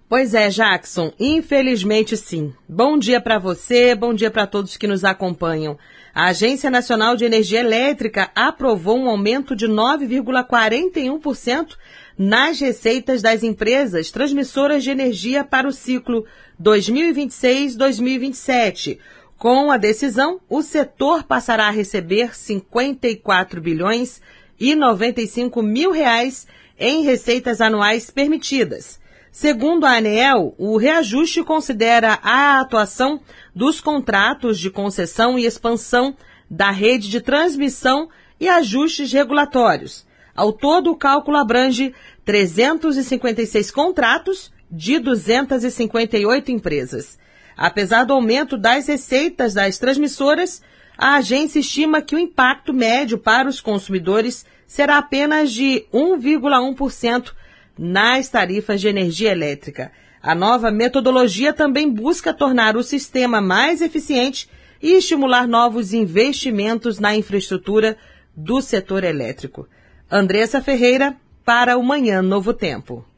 Pois é, Jackson, infelizmente sim. Bom dia para você, bom dia para todos que nos acompanham. A Agência Nacional de Energia Elétrica aprovou um aumento de 9,41% nas receitas das empresas transmissoras de energia para o ciclo 2026-2027. Com a decisão, o setor passará a receber 54 bilhões e 95 mil reais em receitas anuais permitidas. Segundo a ANEEL, o reajuste considera a atuação dos contratos de concessão e expansão da rede de transmissão e ajustes regulatórios. Ao todo, o cálculo abrange 356 contratos de 258 empresas. Apesar do aumento das receitas das transmissoras, a agência estima que o impacto médio para os consumidores será apenas de 1,1% nas tarifas de energia elétrica. A nova metodologia também busca tornar o sistema mais eficiente e estimular novos investimentos na infraestrutura do setor elétrico. Andressa Ferreira, para o Manhã Novo Tempo.